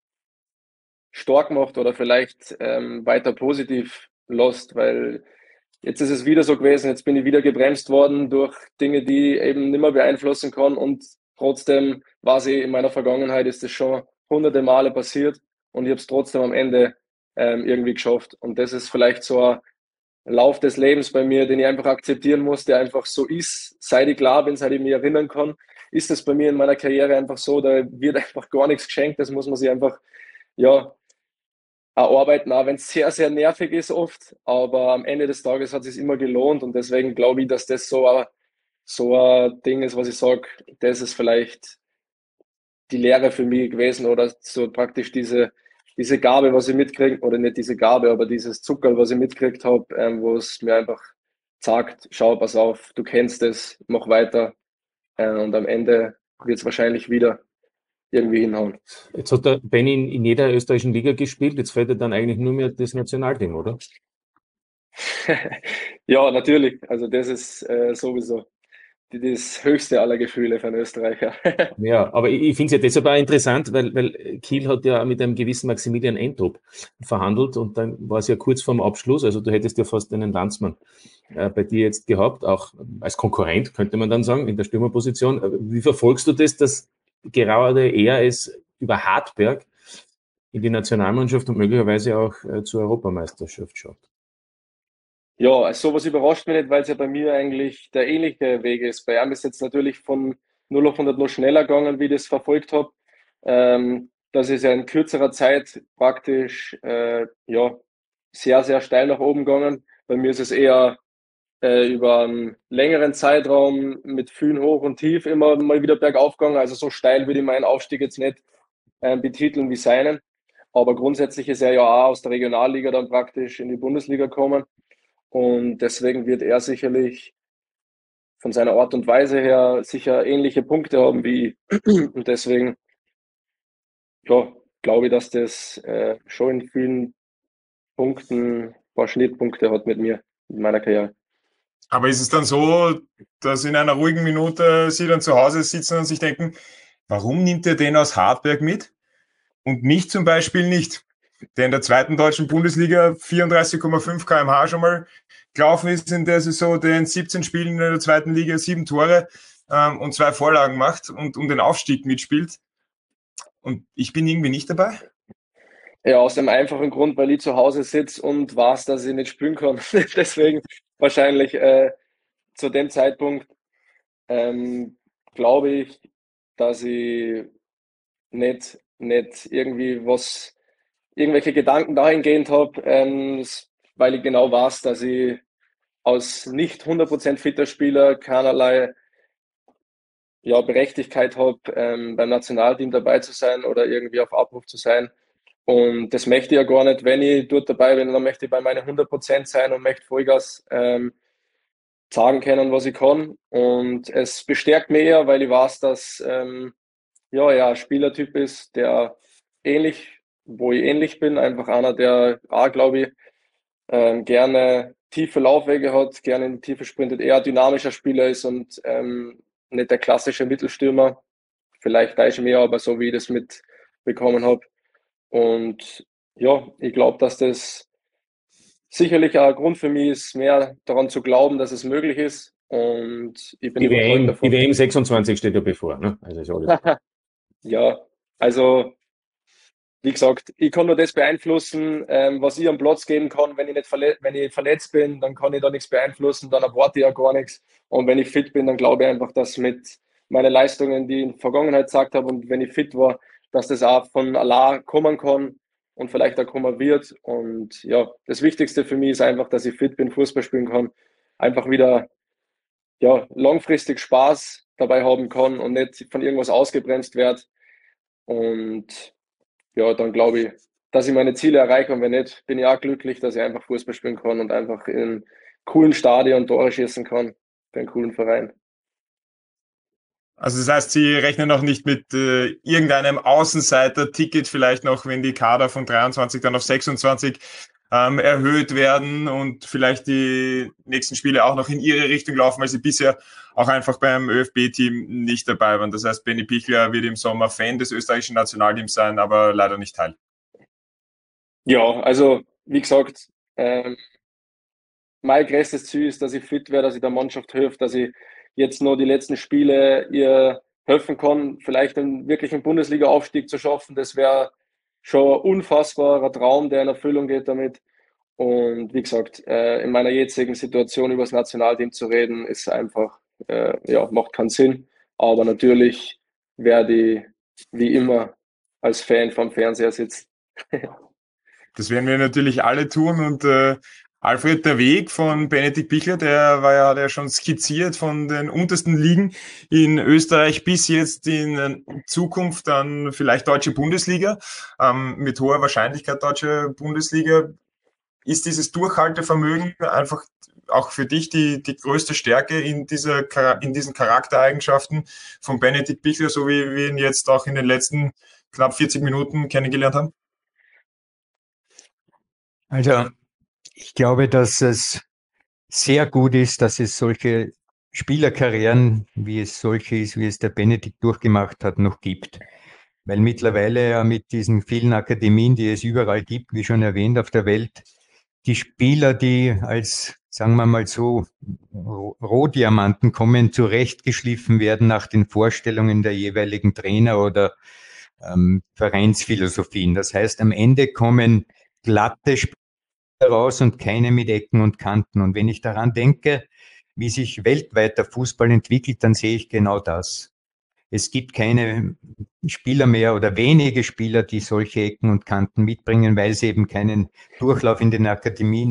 stark macht oder vielleicht weiter positiv lässt, weil jetzt ist es wieder so gewesen, jetzt bin ich wieder gebremst worden durch Dinge, die ich eben nicht mehr beeinflussen kann und trotzdem war sie in meiner Vergangenheit, ist es schon hunderte Male passiert und ich habe es trotzdem am Ende irgendwie geschafft und das ist vielleicht so ein Lauf des Lebens bei mir, den ich einfach akzeptieren muss, der einfach so ist, seit ich klar bin, seit ich mich erinnern kann, ist es bei mir in meiner Karriere einfach so, da wird einfach gar nichts geschenkt, das muss man sich einfach, ja, erarbeiten, auch wenn es sehr, sehr nervig ist oft, aber am Ende des Tages hat es sich immer gelohnt und deswegen glaube ich, dass das so ein Ding ist, was ich sage, das ist vielleicht die Lehre für mich gewesen oder so praktisch diese Gabe, was ich mitkriege, oder nicht diese Gabe, aber dieses Zuckerl, was ich mitgekriegt habe, wo es mir einfach sagt, schau, pass auf, du kennst es, mach weiter und am Ende wird es wahrscheinlich wieder irgendwie hinhauen. Jetzt hat der Benni in jeder österreichischen Liga gespielt, jetzt fällt er dann eigentlich nur mehr das Nationalteam, oder? Ja, natürlich. Also das ist sowieso das höchste aller Gefühle für einen Österreicher. Ja, aber ich finde es ja deshalb auch interessant, weil Kiel hat ja mit einem gewissen Maximilian Entrup verhandelt und dann war es ja kurz vorm Abschluss, also du hättest ja fast einen Landsmann bei dir jetzt gehabt, auch als Konkurrent, könnte man dann sagen, in der Stürmerposition. Wie verfolgst du das, dass gerade er es über Hartberg in die Nationalmannschaft und möglicherweise auch zur Europameisterschaft schafft? Ja, also sowas überrascht mich nicht, weil es ja bei mir eigentlich der ähnliche Weg ist. Bei ihm ist jetzt natürlich von 0 auf 100 noch schneller gegangen, wie ich das verfolgt habe. Das ist ja in kürzerer Zeit praktisch ja, sehr, sehr steil nach oben gegangen. Bei mir ist es eher über einen längeren Zeitraum mit vielen Hoch und Tief immer mal wieder bergauf gegangen. Also so steil würde ich meinen Aufstieg jetzt nicht betiteln wie seinen. Aber grundsätzlich ist er ja auch aus der Regionalliga dann praktisch in die Bundesliga gekommen. Und deswegen wird er sicherlich von seiner Art und Weise her sicher ähnliche Punkte haben wie ich. Und deswegen, ja, glaube ich, dass das schon in vielen Punkten ein paar Schnittpunkte hat mit mir, in meiner Karriere. Aber ist es dann so, dass in einer ruhigen Minute Sie dann zu Hause sitzen und sich denken, warum nimmt er den aus Hartberg mit und mich zum Beispiel nicht? Der in der zweiten deutschen Bundesliga 34,5 km/h schon mal gelaufen ist in der Saison, der in 17 Spielen in der zweiten Liga 7 Tore und 2 Vorlagen macht und um den Aufstieg mitspielt. Und ich bin irgendwie nicht dabei. Ja, aus dem einfachen Grund, weil ich zu Hause sitze und weiß, dass ich nicht spielen kann. Deswegen wahrscheinlich zu dem Zeitpunkt glaube ich, dass ich nicht irgendwie irgendwelche Gedanken dahingehend habe, weil ich genau weiß, dass ich als nicht 100% fitter Spieler keinerlei Berechtigkeit habe, beim Nationalteam dabei zu sein oder irgendwie auf Abruf zu sein. Und das möchte ich ja gar nicht. Wenn ich dort dabei bin, dann möchte ich bei meinen 100% sein und möchte Vollgas sagen können, was ich kann. Und es bestärkt mich eher, weil ich weiß, dass er ein Spielertyp ist, der wo ich ähnlich bin, einfach einer, der auch, glaube ich, gerne tiefe Laufwege hat, gerne in die Tiefe sprintet, eher ein dynamischer Spieler ist und nicht der klassische Mittelstürmer. Vielleicht täusche ich mich, aber so wie ich das mitbekommen habe. Und ja, ich glaube, dass das sicherlich auch ein Grund für mich ist, mehr daran zu glauben, dass es möglich ist. Und ich bin überzeugt davon. Die WM 26 steht ja bevor. Ne? Also ist alles. Ja, also wie gesagt, ich kann nur das beeinflussen, was ich am Platz geben kann. Wenn ich verletzt bin, dann kann ich da nichts beeinflussen, dann erwarte ich ja gar nichts. Und wenn ich fit bin, dann glaube ich einfach, dass mit meinen Leistungen, die ich in der Vergangenheit gesagt habe, und wenn ich fit war, dass das auch von Allah kommen kann und vielleicht auch kommen wird. Und ja, das Wichtigste für mich ist einfach, dass ich fit bin, Fußball spielen kann, einfach wieder langfristig Spaß dabei haben kann und nicht von irgendwas ausgebremst werde. Und ja, dann glaube ich, dass ich meine Ziele erreiche. Und wenn nicht, bin ich auch glücklich, dass ich einfach Fußball spielen kann und einfach in coolen Stadien Tore schießen kann für einen coolen Verein. Also das heißt, Sie rechnen noch nicht mit irgendeinem Außenseiter-Ticket, vielleicht noch, wenn die Kader von 23 dann auf 26 erhöht werden und vielleicht die nächsten Spiele auch noch in Ihre Richtung laufen, weil Sie bisher auch einfach beim ÖFB-Team nicht dabei waren. Das heißt, Benny Pichler wird im Sommer Fan des österreichischen Nationalteams sein, aber leider nicht Teil. Ja, also wie gesagt, mein größtes Ziel ist, dass ich fit werde, dass ich der Mannschaft helfe, dass ich jetzt noch die letzten Spiele ihr helfen kann, vielleicht einen wirklichen Bundesliga-Aufstieg zu schaffen. Das wäre schon ein unfassbarer Traum, der in Erfüllung geht damit. Und wie gesagt, in meiner jetzigen Situation über das Nationalteam zu reden, ist einfach, macht keinen Sinn. Aber natürlich werde ich wie immer als Fan vom Fernseher sitzen. Das werden wir natürlich alle tun und Alfred, der Weg von Benedikt Pichler, hat ja schon skizziert von den untersten Ligen in Österreich bis jetzt in Zukunft dann vielleicht deutsche Bundesliga, mit hoher Wahrscheinlichkeit deutsche Bundesliga. Ist dieses Durchhaltevermögen einfach auch für dich die größte Stärke in diesen Charaktereigenschaften von Benedikt Pichler, so wie wir ihn jetzt auch in den letzten knapp 40 Minuten kennengelernt haben? Also, ich glaube, dass es sehr gut ist, dass es solche Spielerkarrieren, wie es solche ist, wie es der Benedikt durchgemacht hat, noch gibt. Weil mittlerweile ja mit diesen vielen Akademien, die es überall gibt, wie schon erwähnt, auf der Welt, die Spieler, die als, sagen wir mal so, Rohdiamanten kommen, zurechtgeschliffen werden nach den Vorstellungen der jeweiligen Trainer oder Vereinsphilosophien. Das heißt, am Ende kommen glatte Spieler raus und keine mit Ecken und Kanten. Und wenn ich daran denke, wie sich weltweit der Fußball entwickelt, dann sehe ich genau das. Es gibt keine Spieler mehr oder wenige Spieler, die solche Ecken und Kanten mitbringen, weil sie eben keinen Durchlauf in den Akademien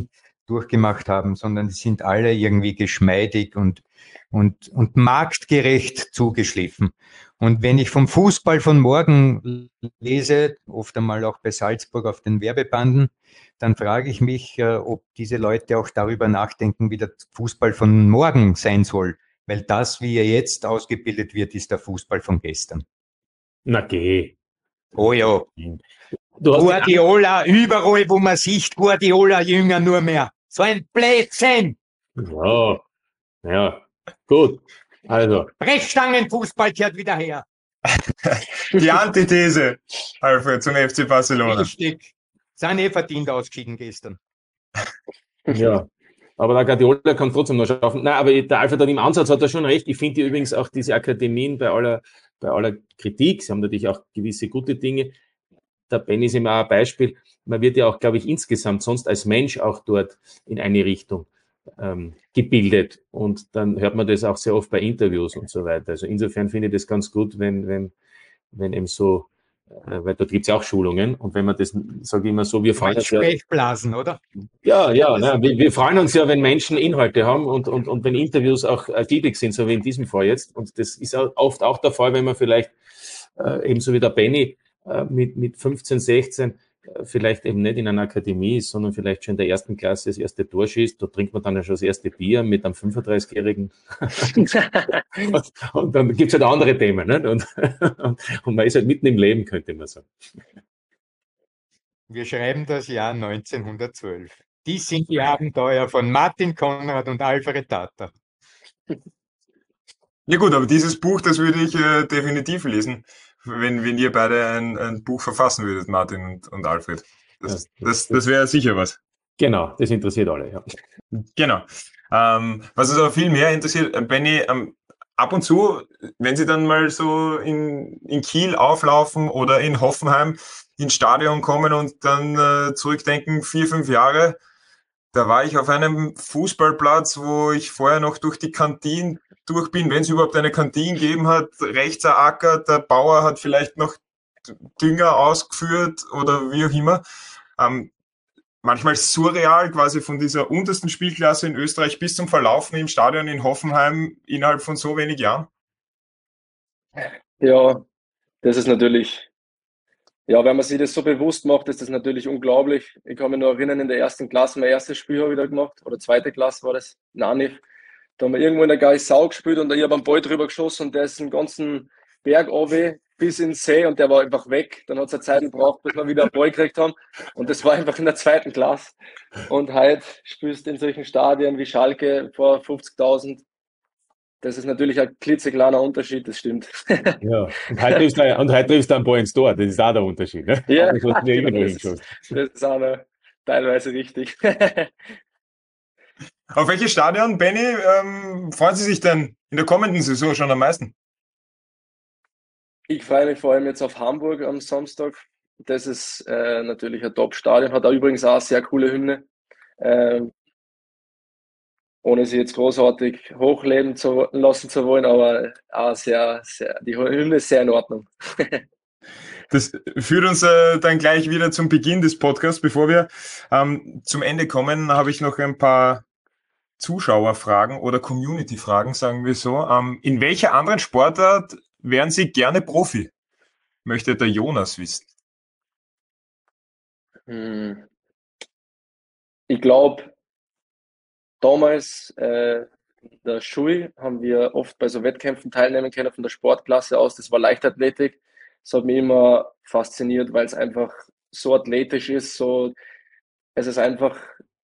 durchgemacht haben, sondern die sind alle irgendwie geschmeidig und marktgerecht zugeschliffen. Und wenn ich vom Fußball von morgen lese, oft einmal auch bei Salzburg auf den Werbebanden, dann frage ich mich, ob diese Leute auch darüber nachdenken, wie der Fußball von morgen sein soll. Weil das, wie er jetzt ausgebildet wird, ist der Fußball von gestern. Na geh. Oh ja. Du hast Guardiola, überall, wo man sieht, Guardiola jünger nur mehr. So ein Blödsinn! Ja, gut. Also, Brechstangenfußball kehrt wieder her. Die Antithese, Alfred, zum FC Barcelona. Richtig. Sind verdient ausgeschieden gestern. ja. Aber der Guardiola kann trotzdem noch schaffen. Nein, aber der Alfred hat im Ansatz hat er schon recht. Ich finde übrigens auch diese Akademien bei aller Kritik, sie haben natürlich auch gewisse gute Dinge. Der Benny ist immer ein Beispiel. Man wird ja auch, glaube ich, insgesamt sonst als Mensch auch dort in eine Richtung gebildet. Und dann hört man das auch sehr oft bei Interviews und so weiter. Also insofern finde ich das ganz gut, wenn eben so, weil dort gibt es ja auch Schulungen. Und wenn man das, sage ich immer so, wir freuen uns ja. Sprechblasen, oder? Ja, wir freuen uns ja, wenn Menschen Inhalte haben und wenn Interviews auch ergiebig sind, so wie in diesem Fall jetzt. Und das ist oft auch der Fall, wenn man vielleicht ebenso wie der Benny mit 15, 16 vielleicht eben nicht in einer Akademie ist, sondern vielleicht schon in der ersten Klasse das erste Tor schießt. Da trinkt man dann ja schon das erste Bier mit einem 35-Jährigen. und dann gibt's halt andere Themen. Nicht? Und man ist halt mitten im Leben, könnte man sagen. Wir schreiben das Jahr 1912. Dies sind die Abenteuer von Martin Konrad und Alfred Tata. Ja gut, aber dieses Buch, das würde ich definitiv lesen, wenn ihr beide ein Buch verfassen würdet, Martin und Alfred. Das wäre sicher was. Genau, das interessiert alle, ja. Genau. Was uns aber viel mehr interessiert, Benny, ab und zu, wenn Sie dann mal so in Kiel auflaufen oder in Hoffenheim ins Stadion kommen und dann zurückdenken, 4, 5 Jahre, da war ich auf einem Fußballplatz, wo ich vorher noch durch die Kantine durch bin, wenn es überhaupt eine Kantine gegeben hat, rechts ein Acker, der Bauer hat vielleicht noch Dünger ausgeführt oder wie auch immer. Manchmal surreal, quasi von dieser untersten Spielklasse in Österreich bis zum Verlaufen im Stadion in Hoffenheim innerhalb von so wenig Jahren. Ja, das ist natürlich, ja, wenn man sich das so bewusst macht, ist das natürlich unglaublich. Ich kann mich nur erinnern, in der ersten Klasse, mein erstes Spiel habe ich da gemacht, oder zweite Klasse war das, Nanif. Da haben wir irgendwo in der Geissau gespielt und ich habe einen Ball drüber geschossen und der ist einen ganzen Berg runter bis ins See und der war einfach weg. Dann hat es eine Zeit gebraucht, bis wir wieder einen Ball gekriegt haben. Und das war einfach in der zweiten Klasse. Und heute spielst du in solchen Stadien wie Schalke vor 50.000. Das ist natürlich ein klitzekleiner Unterschied, das stimmt. Ja, und heute triffst du einen Ball ins Tor, das ist auch der Unterschied. Ne? Ja, das ist auch noch teilweise richtig. Auf welches Stadion, Benny, freuen Sie sich denn in der kommenden Saison schon am meisten? Ich freue mich vor allem jetzt auf Hamburg am Samstag. Das ist natürlich ein Top-Stadion, hat auch übrigens auch eine sehr coole Hymne. Ohne sie jetzt großartig hochleben lassen zu wollen, aber auch die Hymne ist sehr in Ordnung. Das führt uns dann gleich wieder zum Beginn des Podcasts. Bevor wir zum Ende kommen, habe ich noch ein paar Zuschauerfragen oder Community-Fragen, sagen wir so. In welcher anderen Sportart wären Sie gerne Profi? Möchte der Jonas wissen. Ich glaube, damals in der Schule haben wir oft bei so Wettkämpfen teilnehmen können von der Sportklasse aus. Das war Leichtathletik. Das hat mich immer fasziniert, weil es einfach so athletisch ist. Es ist einfach,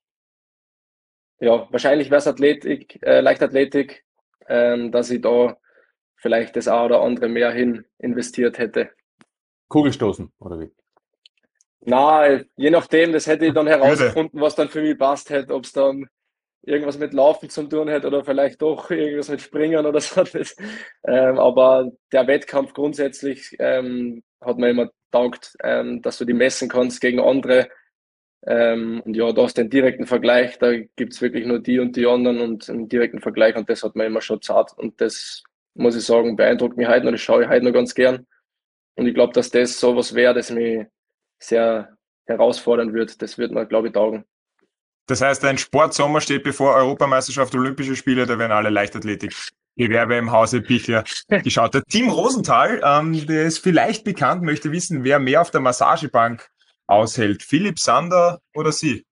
ja, wahrscheinlich wäre es Leichtathletik, dass ich da vielleicht das eine oder andere mehr hin investiert hätte. Kugelstoßen, oder wie? Na, je nachdem, das hätte ich dann herausgefunden, was dann für mich passt hätte, ob es dann irgendwas mit Laufen zu tun hätte oder vielleicht doch irgendwas mit Springen oder so. Aber der Wettkampf grundsätzlich hat mir immer getaugt, dass du die messen kannst gegen andere. Und ja, da hast du den direkten Vergleich, da gibt's wirklich nur die und die anderen und einen direkten Vergleich und das hat mir immer schon zart. Und das, muss ich sagen, beeindruckt mich heute noch, das schaue ich heute noch ganz gern. Und ich glaube, dass das sowas wäre, das mich sehr herausfordern wird. Das wird mir, glaube ich, taugen. Das heißt, ein Sportsommer steht bevor, Europameisterschaft, Olympische Spiele, da werden alle Leichtathletik-Gewerbe im Hause Pichler geschaut. Der Tim Rosenthal, der ist vielleicht bekannt, möchte wissen, wer mehr auf der Massagebank aushält. Philipp Sander oder Sie?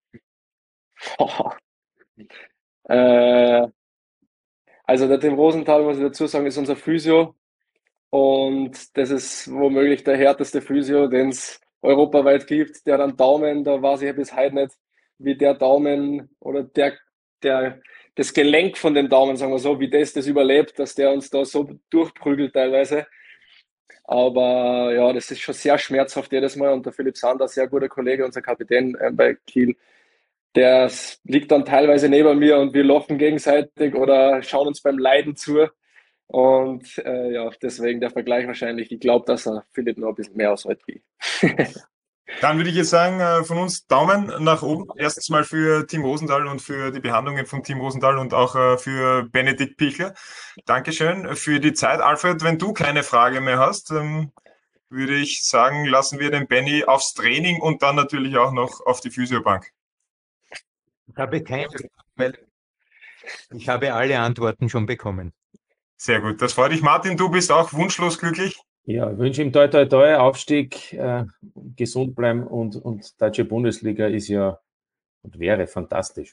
Also der Tim Rosenthal, muss ich dazu sagen, ist unser Physio. Und das ist womöglich der härteste Physio, den es europaweit gibt. Der hat einen Daumen, da weiß ich ja bis heute nicht, wie der Daumen oder das Gelenk von dem Daumen, sagen wir so, wie das überlebt, dass der uns da so durchprügelt teilweise. Aber ja, das ist schon sehr schmerzhaft jedes Mal. Und der Philipp Sander, sehr guter Kollege, unser Kapitän bei Kiel, der liegt dann teilweise neben mir und wir lachen gegenseitig oder schauen uns beim Leiden zu. Und ja, deswegen der Vergleich wahrscheinlich. Ich glaube, dass er Philipp noch ein bisschen mehr aushält wie ich. Dann würde ich jetzt sagen, von uns Daumen nach oben. Erstens mal für Tim Rosenthal und für die Behandlungen von Tim Rosenthal und auch für Benedikt Pichler. Dankeschön für die Zeit. Alfred, wenn du keine Frage mehr hast, würde ich sagen, lassen wir den Benny aufs Training und dann natürlich auch noch auf die Physiobank. Ich habe keine, weil ich habe alle Antworten schon bekommen. Sehr gut, das freut dich. Martin, du bist auch wunschlos glücklich? Ja, ich wünsche ihm toi toi toi, Aufstieg, gesund bleiben und Deutsche Bundesliga ist ja und wäre fantastisch.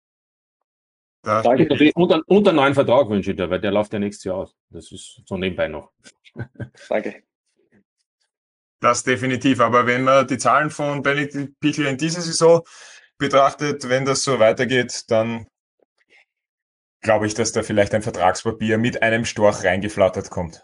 Danke. Und einen neuen Vertrag wünsche ich dir, weil der läuft ja nächstes Jahr aus. Das ist so nebenbei noch. Danke. Das definitiv, aber wenn man die Zahlen von Benedikt Pichler in dieser Saison betrachtet, wenn das so weitergeht, dann glaube ich, dass da vielleicht ein Vertragspapier mit einem Storch reingeflattert kommt.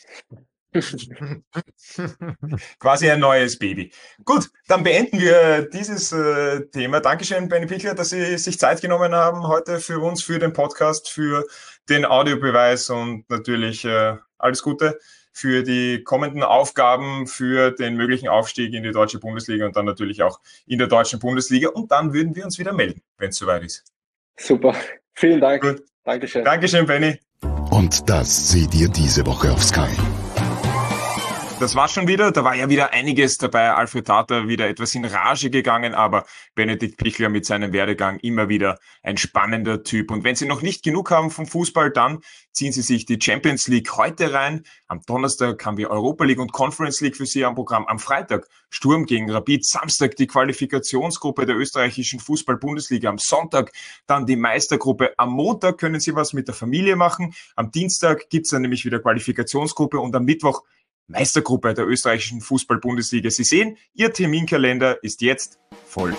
Quasi ein neues Baby. Gut, dann beenden wir dieses Thema. Dankeschön, Benny Pichler, dass Sie sich Zeit genommen haben heute für uns, für den Podcast, für den Audiobeweis und natürlich alles Gute für die kommenden Aufgaben, für den möglichen Aufstieg in die Deutsche Bundesliga und dann natürlich auch in der Deutschen Bundesliga. Und dann würden wir uns wieder melden, wenn es soweit ist. Super. Vielen Dank. Gut. Dankeschön. Dankeschön, Benny. Und das seht ihr diese Woche auf Sky. Das war schon wieder. Da war ja wieder einiges dabei. Alfred Tater wieder etwas in Rage gegangen, aber Benedikt Pichler mit seinem Werdegang immer wieder ein spannender Typ. Und wenn Sie noch nicht genug haben vom Fußball, dann ziehen Sie sich die Champions League heute rein. Am Donnerstag haben wir Europa League und Conference League für Sie am Programm. Am Freitag Sturm gegen Rapid. Samstag die Qualifikationsgruppe der österreichischen Fußball-Bundesliga. Am Sonntag dann die Meistergruppe. Am Montag können Sie was mit der Familie machen. Am Dienstag gibt's dann nämlich wieder Qualifikationsgruppe und am Mittwoch Meistergruppe der österreichischen Fußball-Bundesliga. Sie sehen, Ihr Terminkalender ist jetzt voll.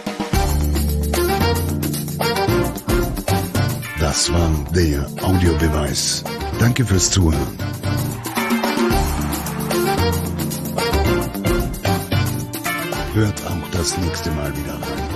Das war der Audiobeweis. Danke fürs Zuhören. Hört auch das nächste Mal wieder rein.